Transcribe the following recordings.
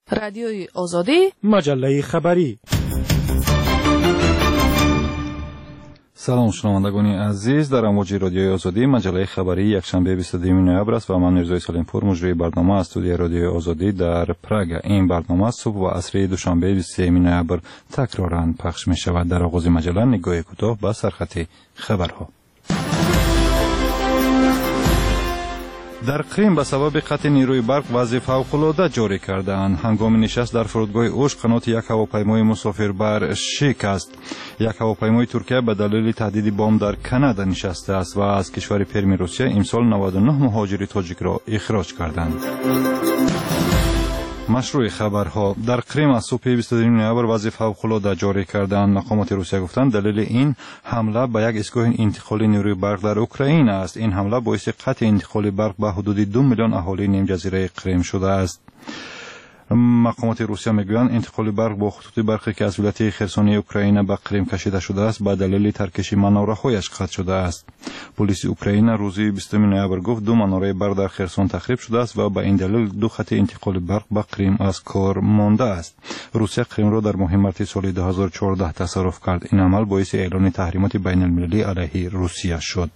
رادیوی آزادی، مجله خبری. سلام شنوندگان عزیز، در امواج رادیوی آزادی مجله خبری یکشنبه 22 نوامبر است و من میرزا سلیمپور مجری برنامه از استودیو رادیوی آزادی در پراگ. این برنامه صبح و عصر دوشنبه 23 نوامبر تکرارا پخش می شود. در آغاز مجله نگاه کوتاه به سرخط خبرها. در کریم به سبب قطع نیروی برق وضع فوق‌العاده جاری کردند. هنگام نشست در فرودگاه اوش قنات یک هواپیمای مسافربر شکست. یک هواپیمای ترکیه به دلیل تهدید بمب در کانادا نشسته است و از کشور پرم روسیه امسال 99 مهاجر تاجیک را اخراج کردند. مشروع خبرها. در کریم از صبح 22 نوامبر وضع فوق‌العاده جاری کردند. مقامات روسیه گفتند دلیل این حمله به یک ایستگاه انتقال نیروی برق در اوکراین است. این حمله باعث قطع انتقال برق به حدود 2 میلیون اهالی نیم جزیره کریم شده است. مقامات روسیه میگویند انتقال برق با خطوط برقی که از ولایت خرسونی اوکراین به کریم کشیده شده است به دلیل ترکش مناره‌هایش قطع شده است. پلیس اوکراین روز 20 نوامبر گفت 2 مناره برق در خرسون تخریب شده است و به این دلیل 2 خط انتقال برق به کریم از کار مانده است. روسیه کریم را در ماه مارس سال 2014 تصرف کرد. این عمل باعث اعلان تحریمات بین المللی علیه روسیه شد.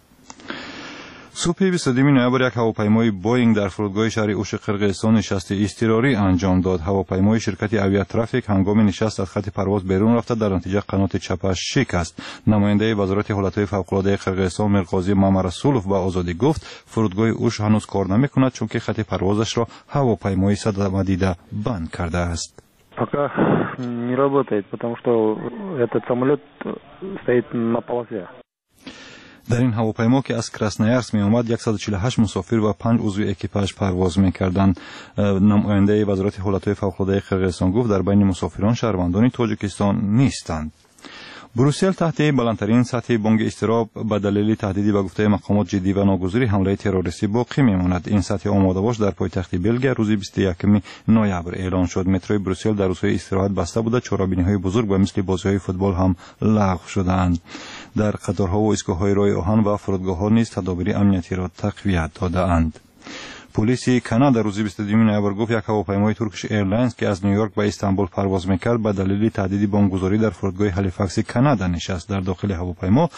صبح 22 نوامبر یک هواپیمای بوئینگ در فرودگاه شهر اوش قرقیزستان نشست اضطراری انجام داد. هواپیمای شرکت آویاترافیک هنگام نشست از خط پرواز بیرون رفته در نتیجه قنات چپش شکست. نماینده وزارت حالتهای فوق‌العاده قرقیزستان میرقاضی مامرسولوف به آزادی گفت فرودگاه اوش هنوز کار نمی‌کند چون که خط پروازش را هواپیمای صدمه دیده بند کرده است. Пока не работает, потому что этот самолет стоит на полосе. در این هواپیما که از کراسنایارسک می آمد 148 مسافر و 5 عضو اکیپاژ پرواز می‌کردند. نماینده وزارت حالتهای فوق‌العاده قرقیزستان گفت در بین مسافران شهروندان تاجیکستان نیستند. بروسل تحت بلندترین سطح بانگ اضطراب به دلیل تهدیدی به گفته مقامات جدی و ناگزیر حمله تروریستی باقی میماند. این سطح آماده باش در پایتخت بلژیک روز 21 نوامبر اعلان شد. متروی بروسل در روزهای استراحت بسته بوده. چهارراه بزرگ و مثل بازی‌های فوتبال هم لغو شدند. در قطارها و ایستگاه‌های راه آهن و فرودگاه‌ها نیز تدابیر امنیتی را تقویت داده‌اند. پلیس کانادا روز 22 نوامبر گفت یک هواپیمای ترکیش ایرلاینز که از نیویورک به استانبول پرواز می‌کرد به دلیل تهدید بمبگذاری در فرودگاه هالیفاکس کانادا نشست. در داخل هواپیما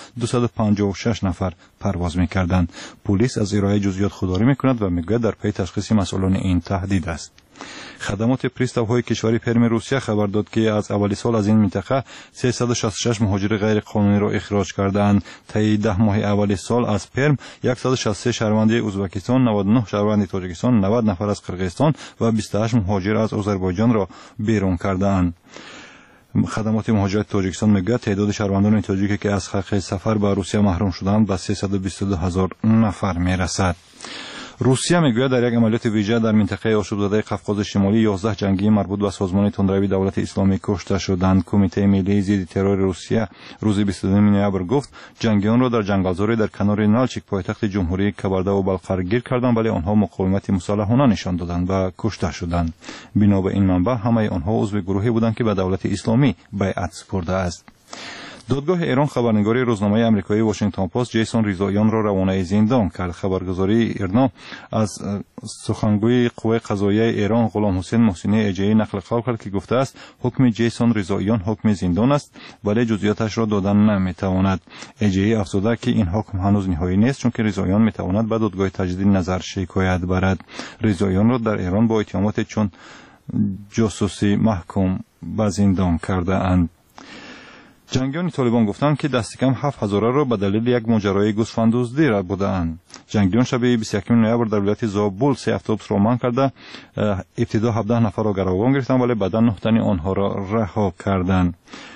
256 نفر پرواز می‌کردند. پلیس از ارائه جزئیات خودداری می‌کند و می‌گوید در پی تشخیص مسئولان این تهدید است. خدمات پریستاوهای کشور پرم روسیه خبر داد که از اول سال از این منطقه 366 مهاجر غیر قانونی را اخراج کردند. طی 10 ماه اول سال از پرم 163 شهروند ازبکستان، 99 شهروند تاجیکستان، 90 نفر از قرقیزستان و 28 مهاجر از آذربایجان را بیرون کردند. خدمات مهاجرت تاجیکستان میگوید تعداد شهروندان تاجیکی که از حق سفر به روسیه محروم شدند به 322,000 نفر میرسد. روسیه میگوید در یک عملیات ویژه در منطقه آشوب زده قفقاز شمالی 11 جنگی مربوط به سازمان تندروی دولت اسلامی کشته شدند. کمیته ملی ضد ترور روسیه روز 22 نوامبر گفت جنگیان را در جنگلزاری در کنار نالچیک پایتخت جمهوری کبرده و بلخ گیر کردند ولی آنها مقاومت مسلحانه نشان دادند و کشته شدند. بنا به این منبع همه آنها عضو گروهی بودند که به دولت اسلامی بیعت سپرده است. دادگاه ایران خبرنگاری روزنامه آمریکایی واشنگتن پست جیسون ریزاییان را روانه زندان کرد. خبرگزاری ایرنا از سخنگوی قوه قضاییه ایران غلام حسین محسنی اجایی نقل قول کرد که گفته است حکم جیسون ریزاییان حکم زندان است ولی جزئیاتش را دادن نمیتواند. اجایی افزوده که این حکم هنوز نهایی نیست چون که ریزاییان میتواند به دادگاه تجدید نظر شکایت برد. ریزاییان را در ایران با اتهامات چون جاسوسی محکوم به زندان کرده اند. جنگیان طالبان گفتند که دست کم 7,000 را به دلیل یک ماجرای گوسفند دزدی را بودند. جنگیان شب 21 نوامبر در ولایت زابل 3 اتوبوس را منع کرده ابتدا 17 نفر را گروگان گرفتند ولی بعدا 9 تن آنها را رها کردند.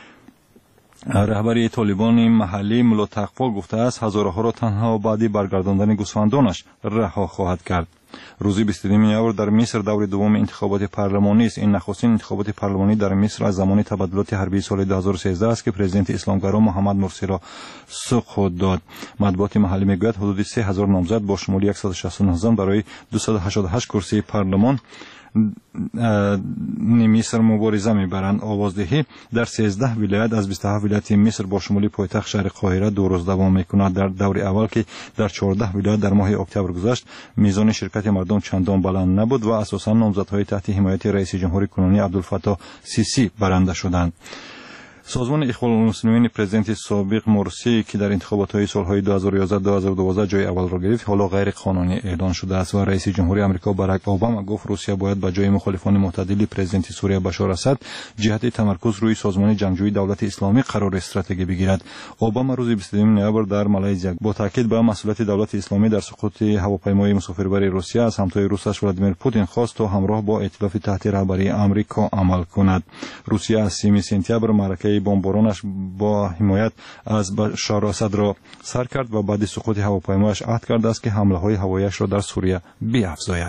رهبری طالبان محلی ملا تقوا گفته است هزارها را تنها بعد برگرداندن گوسفندانش رها خواهد کرد. روز 22 نوامبر در مصر دور دوم انتخابات پارلمانی است. این نخستین انتخابات پارلمانی در مصر از زمان تبدیلات حربی سال 2013 است که پرزیدنت اسلامگرا محمد مرسی را سقوط داد. مطبوعات محلی میگوید حدود 3000 نامزد با شمول 169 زن برای 288 کرسی پارلمان مصر مبارزه میبرند. آوازدهی در 13 ولایت از 27 ولایت مصر با شمول پایتخت شهر قاهره 2 روز دوام میکند. در دور اول که در 14 ولایت در ماه اکتبر گذشت میزان شرکت مردم چندان بلند نبود و اساسا نامزدهای تحت حمایت رئیس جمهوری کنونی عبدالفتاح سیسی برنده شدند. سازمان اخوان المسلمین پرزیدنت سابق مرسی که در انتخابات سالهای 2011-2012 جای اول را گرفت حالا غیر قانونی اعلان شده است و رئیس جمهوری آمریکا باراک اوباما گفت روسیه باید به جای مخالفان معتدل پرزیدنت سوریه بشار اسد جهت تمرکز روی سازمان جنگجوی دولت اسلامی قرار استراتژی بگیرد. اوباما روز 22 نوامبر در مالزی با تاکید بر مسئولیت دولت اسلامی در سقوط هواپیمای مسافربر روسیه از همتای روسش ولادیمیر پوتین خواست تا همراه با ائتلاف تحت رهبری آمریکا عمل کند. روسیه از 3 سپتامبر معرکه بمبارانش با حمایت از بشار اسد را سر کرد و بعد سقوط هواپیمایش عهد کرده است که حمله‌های هوایی‌اش را در سوریه بیفزاید.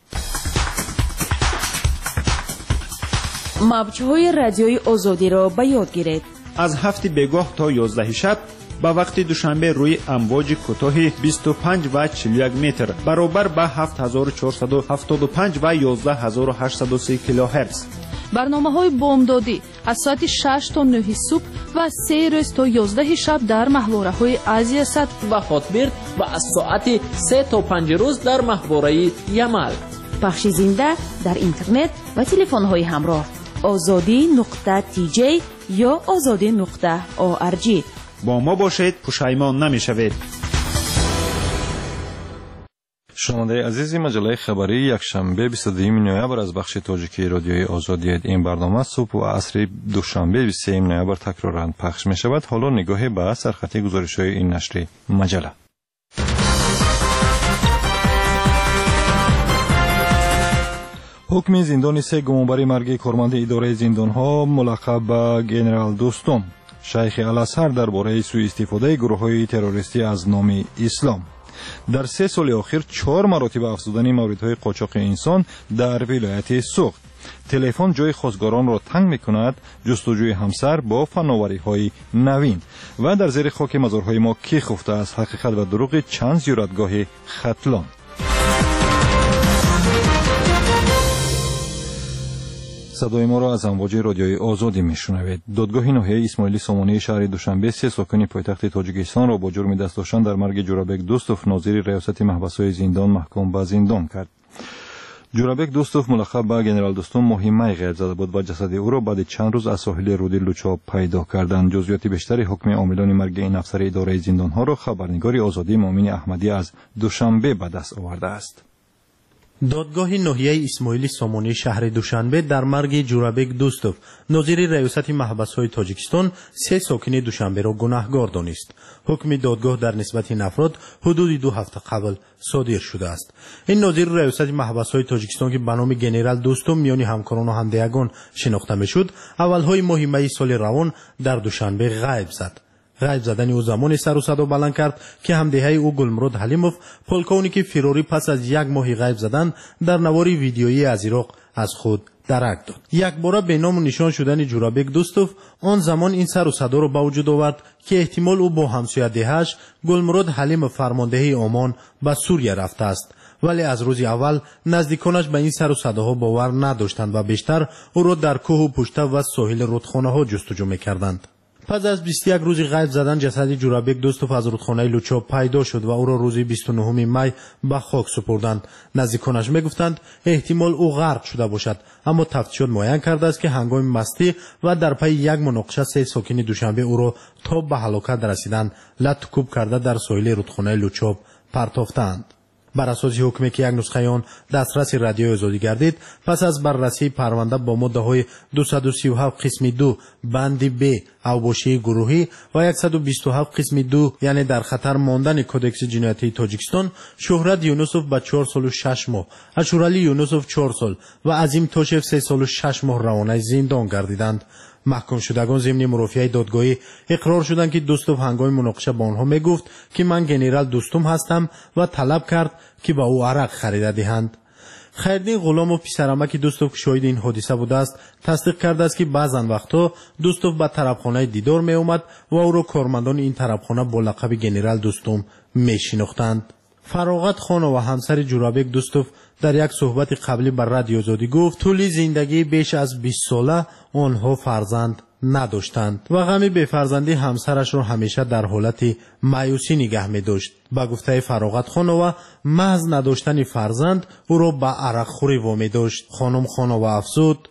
موج‌های رادیوی آزادی را به یاد گیرید. از 7 بگاه تا 11 شب با وقت دوشنبه روی امواج کوتاه 25 و 41 متر برابر با 7475 و 11830 کیلوهرتز. برنامه‌های بامدادی از ساعت 6 تا 9 صبح و 3 روز تا 11 شب در محوره‌های آسیا صد و خاطبرد و از ساعت 3 تا 5 روز در محوره یمل. پخش زنده در اینترنت و تلفن‌های همراه azadi.tj یا azadi.org. با ما باشید، پشیمان نمی‌شوید. شنونده عزیزی، مجله خبری یک شنبه 22 نوامبر از بخش تاجیکی رادیوی آزادی. این برنامه صبح و عصر دوشنبه 23 نوامبر تکرارا پخش می شود. حالا نگاهی به سرخطی گزارش‌های این نشر مجله. حکم زندان 3 گمانبر مرگ کارمند اداره زندان‌ها ملقب به گنرال دوستم شیخ الازهر درباره سوء استفاده گروه‌های تروریستی از نام اسلام. در 3 سال اخیر 4 مراتب افزودن موردهای قاچاق انسان در ولایت سوخت. تلفن جای خواستگاران را تنگ می‌کند. جستجوی همسر با فناوری‌های نوین و در زیر خاک مزارهای ما کی خفته است حقیقت و دروغ چند زیارتگاه ختلان. صدای ما را از امواج رادیوی آزادی میشنوید. دادگاه ناحیه اسماعیلی سامانی شهر دوشنبه 3 ساکن پایتخت تاجیکستان را با جرم دست داشتن در مرگ جورابک دوستوف ناظر ریاست محبس‌های زندان محکوم به زندان کرد. جورابک دوستوف ملقب به گنرال دوستم مهمه غیب زده بود و جسد او را بعد چند روز از ساحل رود لوچاب پیدا کردند. جزئیات بیشتر حکم عاملان مرگ این افسر اداره زندان‌ها را خبرنگار آزادی مؤمن احمدی از دوشنبه به دست آورده است. دادگاه ناحیه اسماعیلی سامانی شهر دوشنبه در مرگ جورابک دوستوف ناظر ریاست محبس‌های تاجیکستان 3 ساکن دوشنبه را گناهکار دانست. حکم دادگاه در نسبت این افراد حدود 2 هفته قبل صادر شده است. این ناظر ریاست محبس‌های تاجیکستان که به نام گنرال دوستم میان همکاران و همدیگان شناخته میشد، اولهای ماه می سال روان در دوشنبه غیب زد. غیب زدن او زمان سر و صدا بلند کرد که همدیهای او گلمرود حلیموف پولکونیک فراری پس از 1 ماه غیب زدن در نواری ویدیویی از عراق از خود درک داد. یک بار به نام و نشان شدن جورابک دوستوف آن زمان این سر و صدا را به وجود آورد که احتمال او با همسایه‌دهش گلمرود حلیم فرمانده عمان به سوریه رفته است. ولی از روز اول نزدیکانش به این سر و صداها باور نداشتند و بیشتر او را در کوه و پشته و ساحل رودخانه‌ها جستجو می‌کردند. پس از 21 روز غیب زدن جسد جورابک دوستوف از رودخانه لوچاب پیدا شد و او را روز 29 می به خاک سپردند. نزدیکانش میگفتند احتمال او غرق شده باشد، اما تفتیشات معین کرده است که هنگام مستی و در پی یک مناقشه 3 ساکن دوشنبه او را تا به هلاکت رسیدن لط کوب کرده در ساحل رودخانه لوچاب پرتافتند. بر اساس حکمی که یک نسخه آن دسترس رادیوی آزادی گردید، پس از بررسی پرونده با ماده‌های 237 قسم 2 بند ب اوباشی گروهی و 127 قسم 2 یعنی در خطر ماندن کدکس جنایتی تاجیکستان، شهرت یونسوف به 4 سال و 6 ماه، اشورالی یونسوف 4 سال و عظیم توشف 3 سال و 6 ماه روانه زندان گردیدند. محکوم شدگان ضمن مرافعه دادگاهی اقرار شدند که دوستوف هنگام مناقشه با آنها میگفت که من گنرال دوستم هستم و طلب کرد که با او عرق خریده دهند. خیردین غلام و پسرعمک دوستوف که شاهد این حادثه بوده است تصدیق کرده است که بعضن وقتا دوستوف به طربخانه دیدار می آمد و او را کارمندان این طربخانه با لقب گنرال دوستم می شناختند. فراغت خان و همسر جورابک دوستوف در یک صحبت قبلی بر رادیو آزادی گفت طول زندگی بیش از 20 ساله آنها فرزند نداشتند و غم بی‌فرزندی همسرش را همیشه در حالت مایوسی نگه می داشت. با گفته فراغت خانووا محض نداشتن فرزند او را به عرق خوری وامی داشت. خانم خانووا افزود: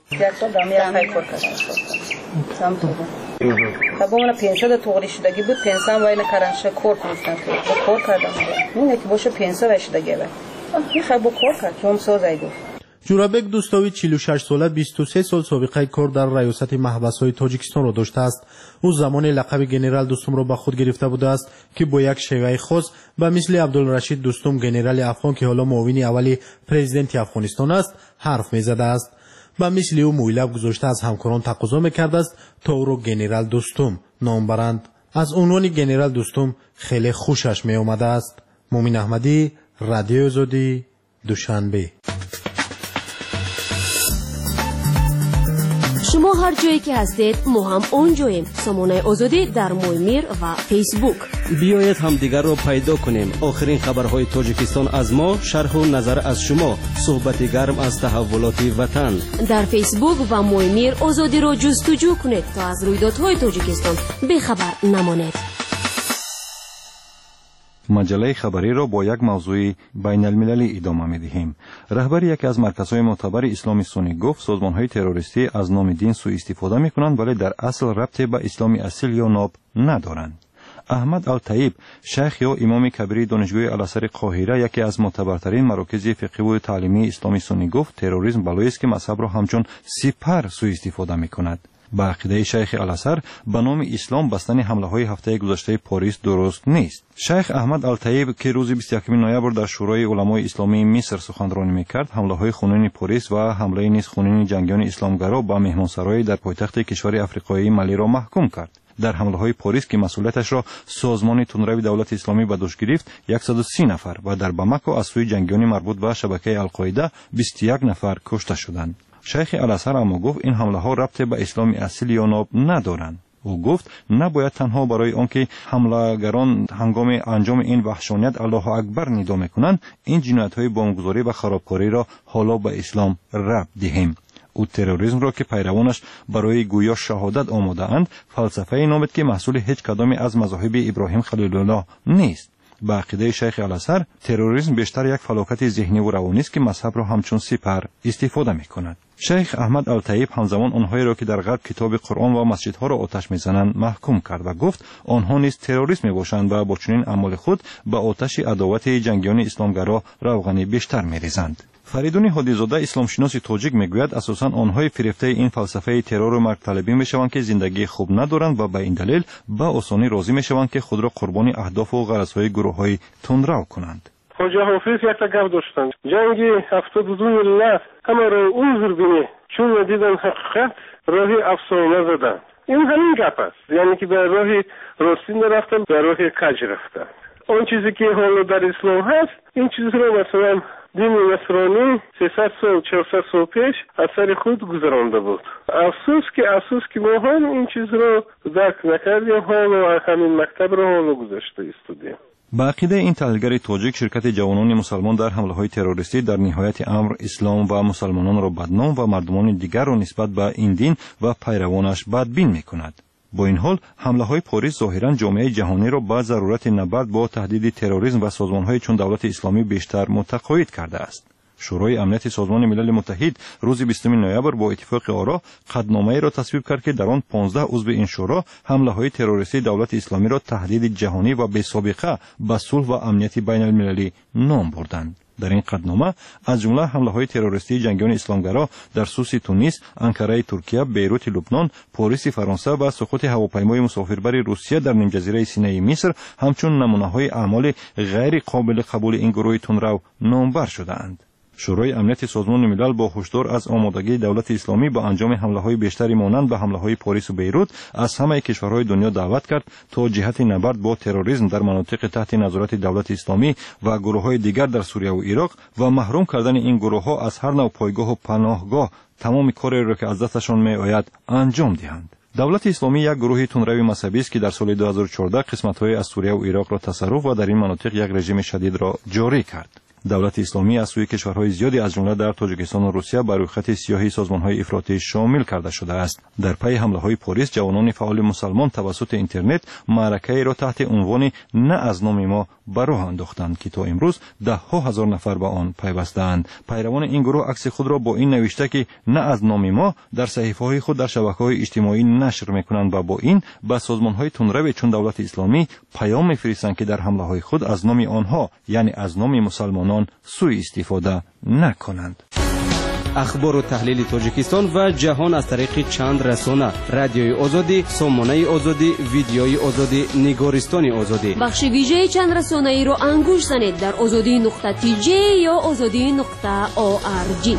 با من پنسه توغری شدگی بود، پنسه هم وایل کرنشه کور کنستن که کور کردم اینه که باشه پنسه وشدگی بود میخوای با کور کرد که هم سازای گفت. جورابک دوستاوی 46 ساله 23 سال سابقه کار در ریاست محبس‌های تاجیکستان را داشته است. او زمان لقب گنرال دوستم را به خود گرفته بوده است که با یک شیوه خاص به مثل عبدالرشید دوستم گنرال افغان که حالا معاون اولی پرزیدنت افغانستان است حرف می‌زده است. به مثل او مویلب گذاشته از همکاران تقاضا می‌کرده است تا او را گنرال دوستم نام برند. از عنوان گنرال دوستم خیلی خوشش می‌آمده است. مومن احمدی، رادیو آزادی، دوشنبه. شما هر جایی که هستید ما هم اونجاییم. سامانه آزادی در مویمیر و فیسبوک. بیایید هم دیگر را پیدا کنیم. آخرین خبرهای تاجیکستان از ما، شرح و نظر از شما، صحبت گرم از تحولات وطن. در فیسبوک و مویمیر آزادی را جستجو کنید تا از رویدادهای تاجیکستان بیخبر نمانید. مجله خبری را با یک موضوع بین المللی ادامه می دهیم. رهبر یکی از مرکزهای معتبر اسلامی سنی گفت سازمانهای تروریستی از نام دین سوء استفاده می کنند ولی در اصل ربطی به اسلام اصیل یا ناب ندارند. احمد الطیب شیخ یا امام کبیر دانشگاه الازهر قاهره یکی از معتبرترین مراکز فقهی و تعلیمی اسلامی سنی گفت تروریسم بلایی است که مذهب را همچون سپر سوء استفاده می کند. با عقیده شیخ الازهر به نام اسلام بستن حمله های هفته گذشته پاریس درست نیست. شیخ احمد الطیب که روز 21 نوامبر در شورای علمای اسلامی مصر سخنرانی میکرد حمله های خونین پاریس و حمله نیز خونین جنگیان اسلامگرا با مهمانسرای در پایتخت کشور آفریقایی مالی را محکوم کرد. در حمله های پاریس که مسئولیتش را سازمان تندروی دولت اسلامی به دوش گرفت 130 نفر و در باماکو از سوی جنگیان مربوط به شبکه القاعده 21 نفر کشته شدند. شیخ الازهر اما گفت این حمله ها ربط به اسلام اصیل یا ناب ندارند. او گفت نباید تنها برای آنکه حملهگران هنگام انجام این وحشانیت الله اکبر ندا میکنند این جنایت های بمبگذاری و خرابکاری را حالا به اسلام ربط دهیم. او تروریسم را که پیروانش برای گویا شهادت آماده اند فلسفه نامید که محصول هیچ کدام از مذاهب ابراهیم خلیل الله نیست. با عقیده شیخ الازهر تروریسم بیشتر یک فلاکت ذهنی و روانی است که مذهب را همچون سپر استفاده می‌کند. شیخ احمد الطیب همزمان آنهایی را که در غرب کتاب قرآن و مسجدها را آتش می‌زنند محکوم کرد و گفت آنها نیز تروریست میباشند و با چنین اعمال خود به آتش عداوت جنگیان اسلامگرا روغنی بیشتر می‌ریزند. فریدون هادیزاده اسلام شناس تاجیک میگوید اساساً آنهای فریفته این فلسفه ترور و مرگ طلبی میشوند که زندگی خوب ندارند و به این دلیل به آسانی راضی میشوند که خود را قربانی اهداف و غرضهای گروه‌های تندرو کنند. خواجه حافظ یک گپ داشتند جنگ 72 ملت همه را عذر بینه چون دیدن حقیقت راهی افسانه زدن. این همین گپ است، یعنی که به راه راستین رفتن به راه کج رفتن. اون چیزی که حالا در اسلام هست این چیز رو مثلا دین نصرانی 300 سال 400 سال پیش اثر خود گذرانده بود. افسوس که ما هم این چیز رو درک نکردیم، حالا همین مکتب رو حالا گذاشته استودیم. با عقیده این تحلیلگر تاجیک شرکت جوانان مسلمان در حمله های تروریستی در نهایت امر اسلام و مسلمانان را بدنام و مردمان دیگر را نسبت به این دین و پیروانش بدبین می‌کند. با این حال حمله های پاریس ظاهرا جامعه جهانی را با ضرورت نبرد با تهدید تروریسم و سازمان های چون دولت اسلامی بیشتر متقاعد کرده است. شورای امنیت سازمان ملل متحد روز 20 نوامبر با اتفاق آرا قطعنامه‌ای را تصویب کرد که در آن 15 عضو این شورا حمله های تروریستی دولت اسلامی را تهدید جهانی و بی‌سابقه به صلح و امنیت بین المللی نام بردند. در این قطعنامه از جمله حمله های تروریستی جنگیان اسلامگرا در سوس تونس، انکاره ترکیه، بیروت لبنان، پاریس فرانسه و سقوط هواپیمای مسافربر روسیه در نیمجزیره سینای مصر همچون نمونه‌های اعمال غیر قابل قبول این گروه تندرو نامبر شده‌اند. شورای امنیت سازمان ملل با هشدار از آمادگی دولت اسلامی با انجام حمله‌های بیشتری مانند به حمله‌های پاریس و بیروت از همه کشورهای دنیا دعوت کرد تا جهت نبرد با تروریسم در مناطق تحت نظارت دولت اسلامی و گروه‌های دیگر در سوریه و عراق و محروم کردن این گروه‌ها از هر نوع پایگاه و پناهگاه تمام کاری را که از دستشان می‌آید انجام دهند. دولت اسلامی یک گروه تندروی مذهبی است که در سال 2014 قسمت‌های از سوریه و عراق را تصرف و در این مناطق یک رژیم شدید را جاری کرد. دولت اسلامی از سوی کشورهای زیادی از جمله در تاجیکستان و روسیه بر روی خط سیاهی سازمان‌های افراطی شامل کرده شده است. در پی حمله‌های پلیس جوانان فعال مسلمان توسط اینترنت معرکه‌ای را تحت عنوان نه از نام ما به راه انداختند که تا امروز ده‌ها هزار نفر به آن پیوسته‌اند. پیروان این گروه عکس خود را با این نوشته که نه از نام ما در صحیفه‌های خود در شبکه‌های اجتماعی نشر می‌کنند و با این به سازمان‌های تندرو چون دولت اسلامی پیام می‌فرستند که در حمله‌های خود از نام آنها یعنی از نام مسلمانان سوء استفاده نکنند. اخبار و تحلیل تاجیکستان و جهان از طریق چند رسانه: رادیوی آزادی، سامانه آزادی، ویدیوی آزادی، نگارستان آزادی. بخش ویژه چند رسانه ای رو انگوش زنید در azadi.tj یا azadi.org.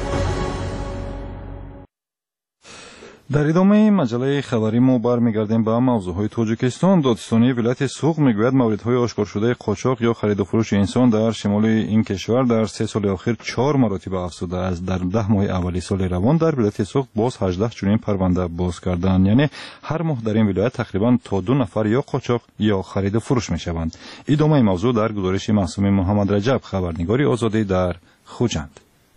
در ادامه مجله خبری ما برمیگردیم به موضوعهای تاجیکستان. دادستانی ولایت سوق میگوید موردهای آشکار شده قاچاق یا خرید و فروش انسان در شمال این کشور در 3 سال اخیر 4 مراتب افزوده است. در 10 ماه اولی سال روان در ولایت سوق باز 18 چنین پرونده باز کردند، یعنی هر ماه در این ولایت تقریبا تا 2 نفر یا قاچاق یا خرید و فروش میشوند. ادامه موضوع در گزارش معصوم محمد رجب، خبرنگار آزادی در خوجند.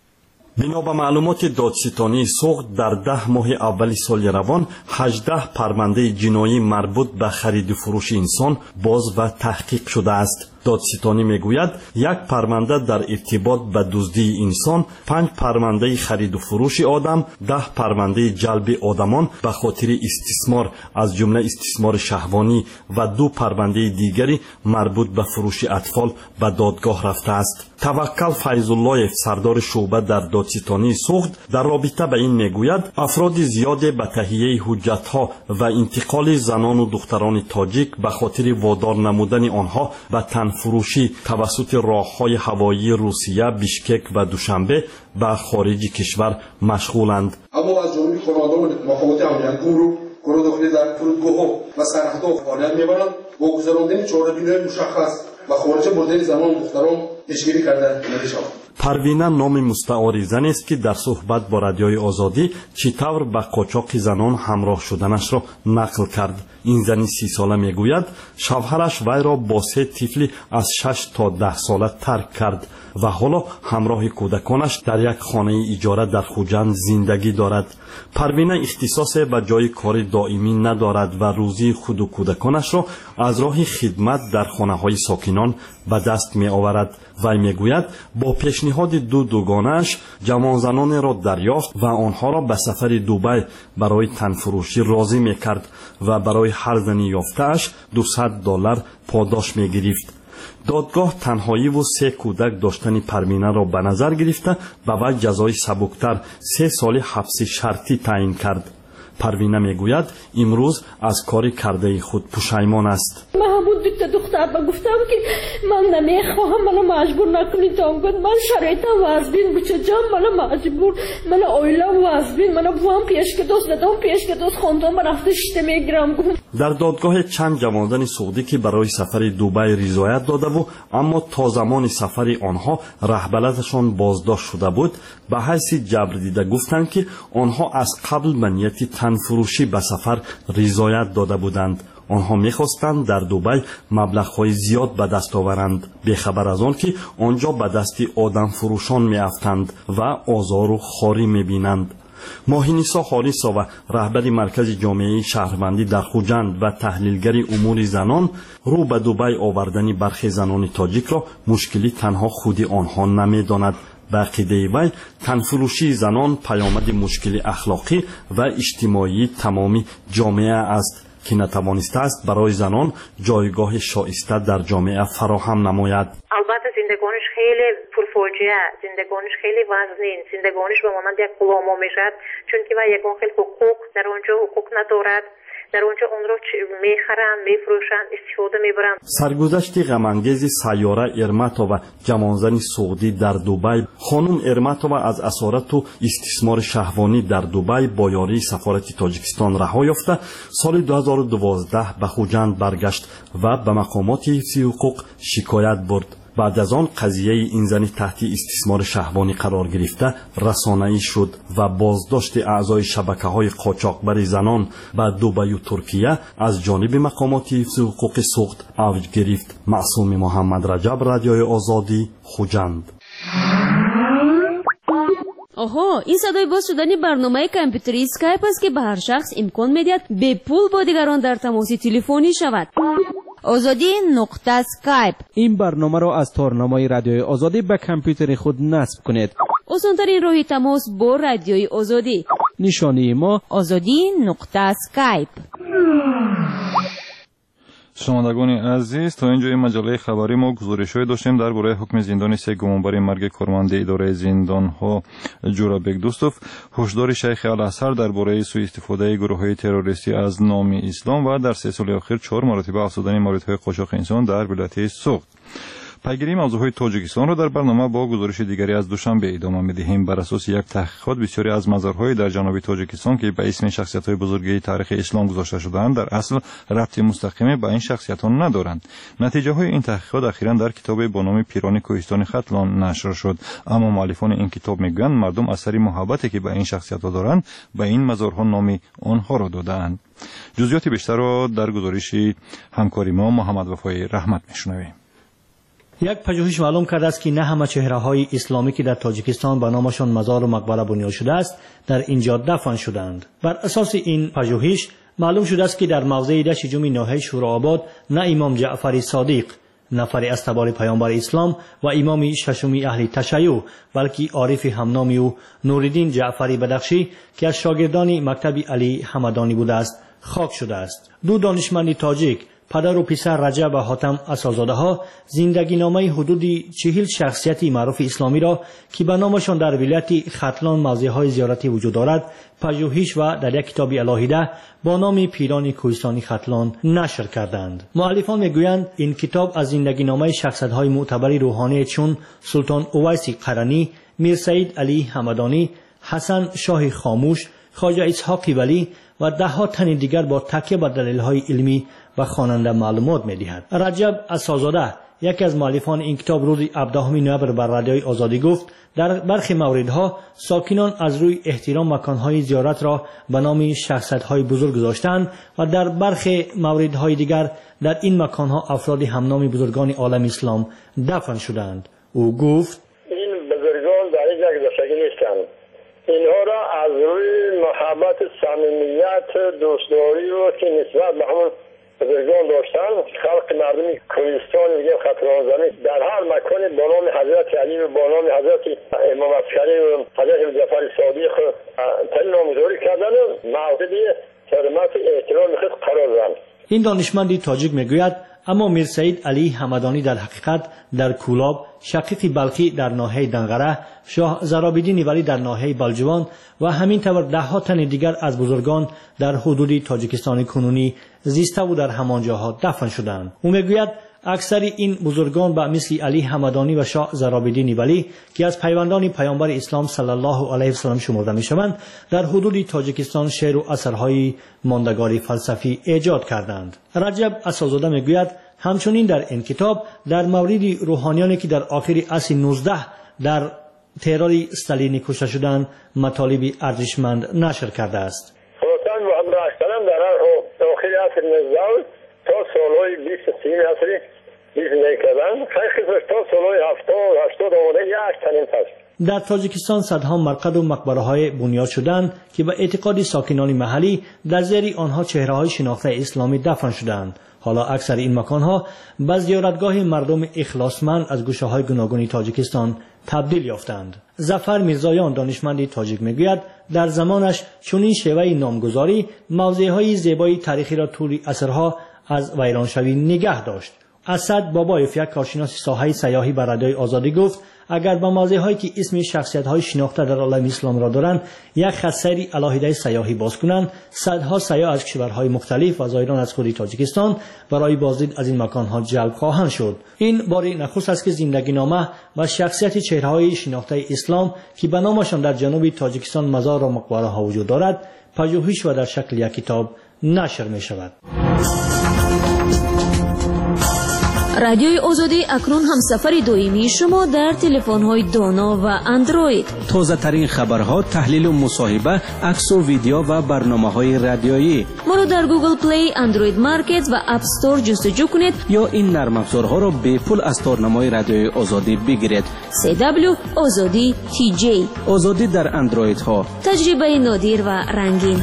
بنا به معلومات دادستانی سوق در 10 ماه اول سال روان 18 پرونده جنایی مربوط به خرید و فروش انسان باز و تحقیق شده است. دادستانی میگوید 1 پرونده در ارتباط به دزدی انسان، 5 پرونده خرید و فروش آدم، 10 پرونده جلب آدمان به خاطر استثمار از جمله استثمار شهوانی و 2 پرونده دیگری مربوط به فروش اطفال به دادگاه رفته است. توکل فیض‌الله سردار شعبه در دادستانی سوخت در رابطه به این میگوید افراد زیاد به تهیه حجت‌ها و انتقال زنان و دختران تاجیک به خاطر وادار نمودن آنها به تن فروشی توسط راه‌های هوایی روسیه، بیشکک و دوشنبه به خارج کشور مشغولند. اما از جمله خانواده‌های مخابرات امنیت گمرک گروه داخلی در فرودگاه‌ها و سرحدها فعالیت می‌برند با گذراندن چاره‌بین‌های مشخص و خارج بردن زنان و دختران پیشگیری کرده نمی‌شود. پروینه نام مستعار زن است که در صحبت با رادیوی آزادی چطور به قاچاق زنان همراه شدنش را نقل کرد. این زنی 30 ساله میگوید شوهرش وی را با 3 طفل از 6 تا 10 ساله ترک کرد و حالا همراه کودکانش در یک خانه اجاره در خوجند زندگی دارد. پروینه اختصاص به جای کار دائمی ندارد و روزی خود و کودکانش را از راه خدمت در خانه‌های ساکنان به دست می آورد. وی میگوید با پیشنهاد 2 دوگانش جوان زنان را دریافت و آنها را به سفر دبی برای تنفروشی راضی میکرد و برای هر زنی یافته‌اش $200 پاداش میگرفت. دادگاه تنهایی و 3 کودک داشتن پروینه را به نظر گرفته و وی جزای سبکتر 3 سال حبس شرطی تعیین کرد. پروینه میگوید امروز از کاری کرده خود پشیمان است. محمود دختر با گفتم که من نمیخواهم، منو مجبور نکنید. تا گفت من شرایطم وازبین بچه جام، منو مجبور، من اویلم وازبین، منو بوام پیش که دوست دادم پیش که دوست خوندم من رفته شته میگیرم. در دادگاه چند جوانزن سعودی که برای سفر دبی رضایت داده و اما تا زمان سفر آنها رهبرشان بازداشت شده بود به حیث جبر دیده گفتند که آنها از قبل به نیت تنفروشی به سفر رضایت داده بودند. آنها میخواستند در دبی مبلغ‌های زیاد به دست آورند، بیخبر از آن که آنجا به دست آدم فروشان میافتند و آزار و خواری میبینند. ماهینیسا حاریسا و رهبر مرکز جامعه شهروندی در خوجند و تحلیلگر امور زنان رو به دبی آوردن برخی زنان تاجیک را مشکلی تنها خود آنها نمیداند. به عقیده وی تنفروشی زنان پیامد مشکل اخلاقی و اجتماعی تمامی جامعه است که نتوانسته است برای زنان جایگاه شایسته در جامعه فراهم نماید. البته زندگانش خیلی پرفاجعه، زندگانش خیلی وزنین، زندگانش به مانند یک غلام میشد، چون که و یگان خیلی حقوق در اونجا حقوق ندارد. در اونجا اون رو میخرن، میفروشن، استفاده میبرن. سرگذشت غم‌انگیز سیاره ارماتووا جوانزن سعودی در دبی. خانم ارماتووا از اسارت و استثمار شهوانی در دبی با یاری سفارت تاجیکستان رها یافته سال 2012 به خوجند برگشت و به مقامات حفظ حقوق شکایت برد. بعد از آن قضیه این زنی تحت استثمار شهوانی قرار گرفته رسانه‌ای شد و بازداشت اعضای شبکه‌های قاچاقبر زنان به دبی و ترکیه از جانب مقامات حفظ حقوق سوخت اوج گرفت. معصوم محمد رجب، رادیوی آزادی، خوجند. آها، این صدای باز شدن برنامه کامپیوتری اسکایپ است که به هر شخص امکان میدهد به پول با دیگران در تماس تلفنی شود. آزادی نقطه اسکایپ. این برنامه را از تارنمای رادیوی آزادی به کامپیوتر خود نصب کنید. آسان‌ترین راه تماس با رادیوی آزادی. نشانی ما آزادی نقطه اسکایپ. شنوندگان عزیز، تا اینجای مجله خبری ما گزارش‌های داشتیم درباره حکم زندانی 3 گمانبر مرگ کارمند اداره زندان‌ها جورابک دوستوف، هشدار شیخ الازهر درباره سوء استفاده گروه‌های تروریستی از نام اسلام و در 3 سال اخیر 4 مرتبه افزودن موردهای قاچاق انسان در ولایت سوخت. پیگیری موضوعهای تاجیکستان را در برنامه با گزارش دیگری از دوشنبه ادامه می‌دهیم. بر اساس یک تحقیقات بسیاری از مزارهای در جنوب تاجیکستان که به اسم شخصیت‌های بزرگی تاریخ اسلام گذاشته شده‌اند در اصل ربطی مستقیم به این شخصیت‌ها ندارند. نتیجه‌های این تحقیقات اخیراً در کتابی با نام پیران کوهستان ختلان نشر شد، اما مؤلفان این کتاب می‌گویند مردم اثر محبتی که به این شخصیت‌ها دارند به این مزارها نام آنها را داده‌اند. جزئیات بیشتر را در گزارش همکاری ما محمد وفای رحمت می‌شنویم. یک پژوهش معلوم کرده است که نه همه چهره‌های اسلامی که در تاجیکستان به نامشان مزار و مقبره بنیاد شده است در اینجا دفن شدند. بر اساس این پژوهش معلوم شده است که در موضع 16 ناحیه شورآباد نه امام جعفر صادق، نفر از تبار پیامبر اسلام و امام ششمی اهل تشیع، بلکه عارف همنامی و نوردین جعفری بدخشی که از شاگردان مکتب علی حمدانی بوده است خاک شده است. دو دانشمند تاجیک، پدر و پسر رجب و حاتم اساس‌زاده ها زندگی نامه حدود 40 شخصیت معروف اسلامی را که به نامشان در ولایت ختلان موضع‌های زیارتی وجود دارد پژوهش و در یک کتاب الهیده با نام پیران کوهستانی ختلان نشر کردند. مؤلفان میگویند این کتاب از زندگی نامه شخصیت‌های معتبر روحانی چون سلطان اویس قرنی، میر سید علی حمدانی، حسن شاه خاموش، خواجه اسحاق ولی و ده ها تن دیگر با تکیه بر دلایل علمی و خواننده معلومات می‌دهد. رجب اساس‌زاده، یکی از مؤلفان این کتاب، روز 17 نوامبر بر رادیوی آزادی گفت در برخی موردها ساکنان از روی احترام مکان‌های زیارت را به نام شخصیت‌های بزرگ گذاشتند و در برخی موردهای دیگر در این مکان‌ها افراد همنام بزرگان عالم اسلام دفن شدند. او گفت این بزرگان در اینجا گذاشته نیستند. اینها را از روی محبت، صمیمیت، دوستداری و که نسبت به همون بزرگان داشتن خلق مردم کوهستان میگه ختلان زمین در هر مکان با نام حضرت علی و با نام حضرت امام عسکری و حضرت جعفر صادق تن نامگذاری کردن و موضع حرمت احترام خود قرار دادن. این دانشمند تاجیک میگوید اما میر سید علی حمدانی در حقیقت در کولاب، شقیق بلخی در ناحیه دنغره، شاه زرابیدین ولی در ناحیه بلجوان و همین طور ده ها تن دیگر از بزرگان در حدود تاجیکستان کنونی زیسته و در همان جاها دفن شدند. او میگوید اکثر این بزرگان به مثل علی حمدانی و شاه زرابیدین ولی که از پیوندان پیامبر اسلام صلی الله علیه و سلم شمرده میشوند در حدود تاجیکستان شعر و اثرهای ماندگار فلسفی ایجاد کردند. رجب اساس‌زاده میگوید همچنین در این کتاب در مورد روحانیانی که در آخر عصر 19 در ترور استالینی کشته شدند مطالب ارزشمند نشر کرده است. خودتان محمد رسول در آخر عصر 19 تا سالهای 20 عصری زندگی کردن، خیلی تا سالهای 70 آمده یک تنین هست. در تاجیکستان صدها مرقد و مقبره‌های بنیاد شدند که به اعتقاد ساکنان محلی در زیر آنها چهره‌های شناخته اسلامی دفن شدند. حالا اکثر این مکانها به زیارتگاه مردم اخلاصمند از گوشه‌های گوناگون تاجیکستان تبدیل یافتند. ظفر میرزایان دانشمند تاجیک میگوید در زمانش چنین شیوه نامگذاری موضع‌های زیبای تاریخی را طول عصرها از ویرانشوی نگه داشت. اسد بابایف، یک کارشناس ساحه سیاحی بر رادیوی آزادی گفت اگر با موضع‌هایی که اسم شخصیت‌های شناخته در عالم اسلام را دارند یک خط سیر علاهیده سیاحی باز کنند، صدها سیاح از کشورهای مختلف و زایران از خود تاجیکستان برای بازدید از این مکان‌ها جلب خواهند شد. این بار نخست است که زندگی نامه و شخصیت چهره‌های شناخته اسلام که به نامشان در جنوب تاجیکستان مزار و مقبره‌ها وجود دارد پژوهش و در شکل یک کتاب نشر می‌شود. رادیوی آزادی اکنون همسفر دائمی شما در تلفن‌های دانا و اندروید. تازه ترین خبرها، تحلیل و مصاحبه، عکس و ویدیو و برنامه‌های رادیویی. ما رو در گوگل پلی، اندروید مارکت و اپ استور جستجو کنید یا این نرم افزارها را به پول از تارنمای رادیوی آزادی بگیرید. CW آزادی TJ. آزادی در اندروید ها. تجربه نادر و رنگین.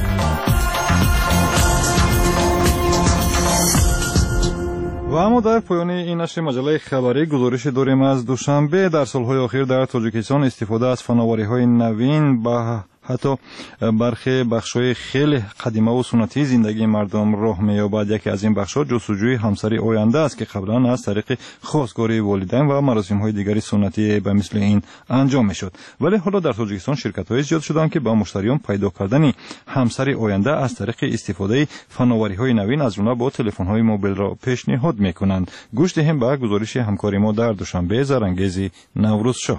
و اما در پایان این نشر مجله خبری گزارش داریم از دوشنبه. در سالهای اخیر در تاجیکستان استفاده از فناوری‌های نوین با حتی برخی بخش‌های خیلی قدیمی و سنتی زندگی مردم راه می‌یابد. یکی از این بخش‌ها جستجوی همسری آینده است که قبلا از طریق خواستگاری والدین و مراسم‌های دیگری سنتی به مثل این انجام می‌شد، ولی حالا در تاجیکستان شرکت‌های زیاد شدند که به مشتریان پیدا کردن همسری آینده از طریق استفاده فناوری‌های نوین از جمله با تلفن‌های موبایل را پیشنهاد می‌کنند. گوش دهیم به گزارش همکاری ما در دوشنبه زرانگیز نوروز شاه.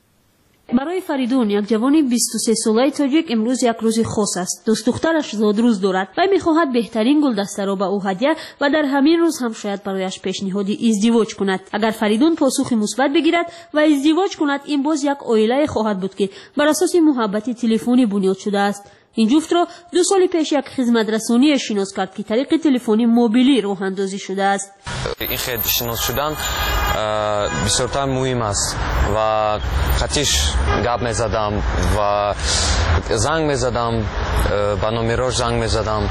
برای فریدون، یک جوان 23 ساله تاجیک، امروز یک روز خاص است. دوست دخترش زادروز دارد و می‌خواهد بهترین گلدسته را به او هدیه و در همین روز هم شاید برایش پیشنهاد ازدواج کند. اگر فریدون پاسخ مثبت بگیرد و ازدواج کند، این باز یک عائله خواهد بود که بر اساس محبت تلفنی بنیاد شده است. این جفت را 2 سال پیش یک خدمت رسانی شناس کرد که طریق تلفنی موبیلی راه اندازی شده است. این خدمت شناس شدن بسیار مهم است و خطیش گپ میزدم و زنگ میزدم، با نمرش زنگ میزدم،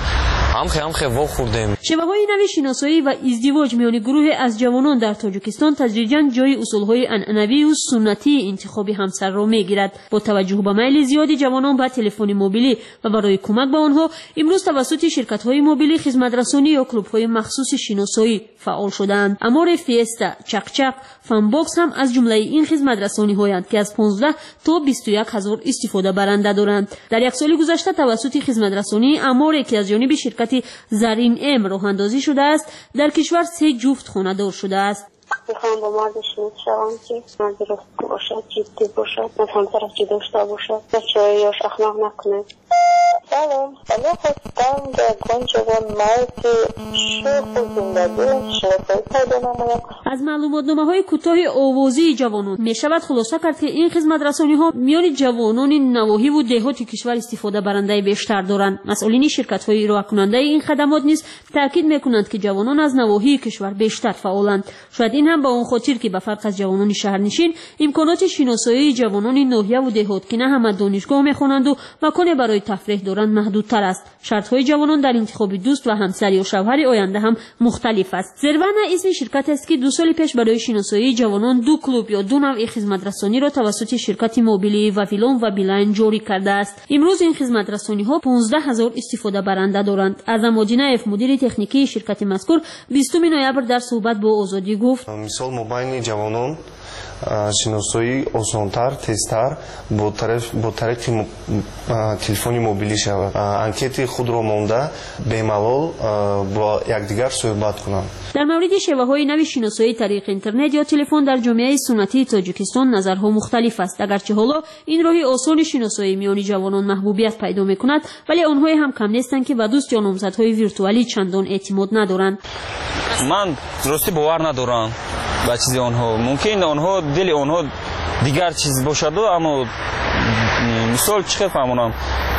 هم وا خوردیم. شبه‌های نوی شناسایی و ازدواج میان گروه از جوانان در تاجیکستان تدریجاً جای اصول‌های عنعنوی و سنتی انتخاب همسر را میگیرد. با توجه به میل زیادی جوانان به تلفن موبیلی و برای کمک به آنها، امروز توسط شرکت‌های موبیلی خدمت‌رسانی یا کلوب‌های مخصوص شناسایی فعال شدند. امور فیستا، چقچق، فن باکس هم از جمله این خدمت‌رسانی‌هایند که از 15 تا 21000 استفاده برنده دارند. در یک سال گذشته توسط خدمت‌رسانی امور که از جانب شرکت زرین ام راه اندازی شده است، در کشور 3 جفت خانه دار شده است. میخوام با مرد شنید شوم که درست باشد، جدی باشد، از همسرش داشته باشد، بچه یا اخلاق نکنه. سلام، اما خواستم در جوان مرد شوق زندگی شناسایی پیدا نماید. از معلوماتنامه‌های کوتاه آوازی جوانان می شود خلاصه کرد که این خدمت رسانی‌ها میان جوانان نواحی و دهات کشور استفاده برنده بیشتر دارند. مسئولین شرکت‌های ارائه کننده این خدمات نیز تاکید می‌کنند که جوانان از نواحی کشور بیشتر فعالند. شاید این هم به اون خاطر که به فرق از جوانان شهرنشین، امکانات شناسایی جوانان ناحیه و دهات که نه همه دانشگاه می‌خوانند و مکان برای تفریح دارند محدودتر است. شرط‌های جوانان در انتخاب دوست و همسر یا شوهر آینده هم مختلف است. زروانا اسم شرکت است که 2 سال پیش برای شناسایی جوانان 2 کلوب یا 2 نوع خدمت رسانی را توسط شرکت موبیلی وافیلون و بیلاین جاری کرده است. امروز این خدمت رسانی‌ها 15000 استفاده برنده دارند. اعظم مدینه مدیر تکنیکی شرکت مذکور 20 نوامبر در صحبت با آزادی گفت: مثال مبین جوانان شناسایی آسان‌تر، تیزتر با طریق تلفن موبیلی شود. انکیت خود را مانده بی‌ملال با یکدیگر صحبت کنند. در مورد شیوه‌های نوی شناسایی طریق اینترنت یا تلفن در جامعه سنتی تاجیکستان نظرها مختلف است. اگرچه حالا این راه آسان شناسایی میان جوانان محبوبیت پیدا می‌کند، ولی آنها هم کم نیستند که به دوست یا نامزدهای ویرتوالی چندان اعتماد ندارند. من درستی باور ندارم به چیز آنها. ممکن آنها دل آنها دیگر چیز باشد، اما مثال چه فهمونم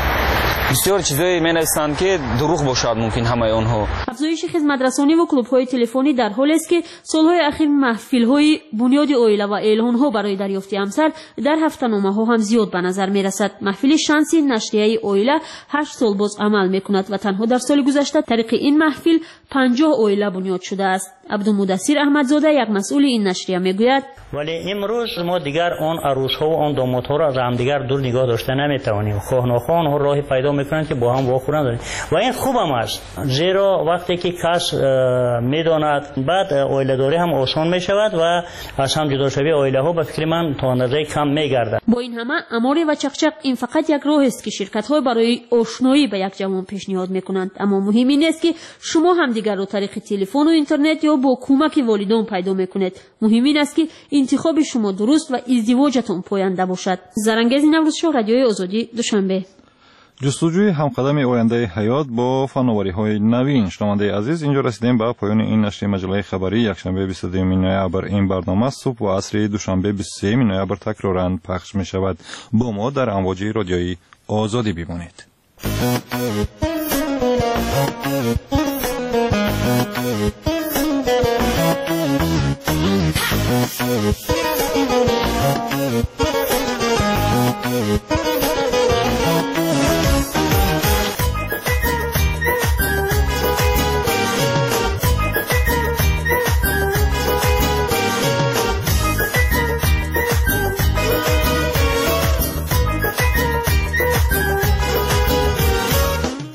بسیار چیزایی می‌نویسند که دروغ باشد ممکن همه آنها. افزایش خدمت‌رسانی و کلوب‌های تلفنی در حالی است که سال‌های اخیر محفل‌های بنیاد عائله و اعلان‌ها برای دریافت همسر در هفته‌نامه‌ها هم زیاد به نظر می‌رسد. محفل شانسی نشریه عائله 8 سال باز عمل می‌کند و تنها در سال گذشته طریق این محفل 50 عائله بنیاد شده است. عبدالمدثر احمدزاده یک مسئول این نشریه میگوید: ولی امروز ما دیگر آن عروس‌ها و آن دامادها را از همدیگر دور نگاه داشته نمی‌توانیم. خواه ناخواه آنها راهی پیدا می‌کنند که با هم واخورند داریم و این خوب هم است، زیرا وقتی که کس می‌داند بعد عائله‌داری هم آسان می‌شود و از هم جداشوی عائله‌ها به فکر من تا اندازه کم می‌گردد. با این همه اماره و چقچق این فقط یک راه است که شرکت‌ها برای آشنایی به یک جوان پیشنهاد می‌کنند، اما مهم این است که شما هم دیگر را طریق تلفن و اینترنت یا با کمک والدین پیدا می‌کنید. مهم این است که انتخاب شما درست و ازدواجتون پاینده باشد. زرانگیز نوروز شاه، رادیوی آزادی، دوشنبه. جستجوی همقدم آینده حیات با فناوری‌های نوین. شنونده عزیز، اینجا رسیدیم به پایان این نشر مجله خبری یکشنبه 22 نوامبر. این برنامه صبح و عصر دوشنبه 23 نوامبر تکرارا پخش می شود. با ما در امواج رادیویی آزادی بمانید.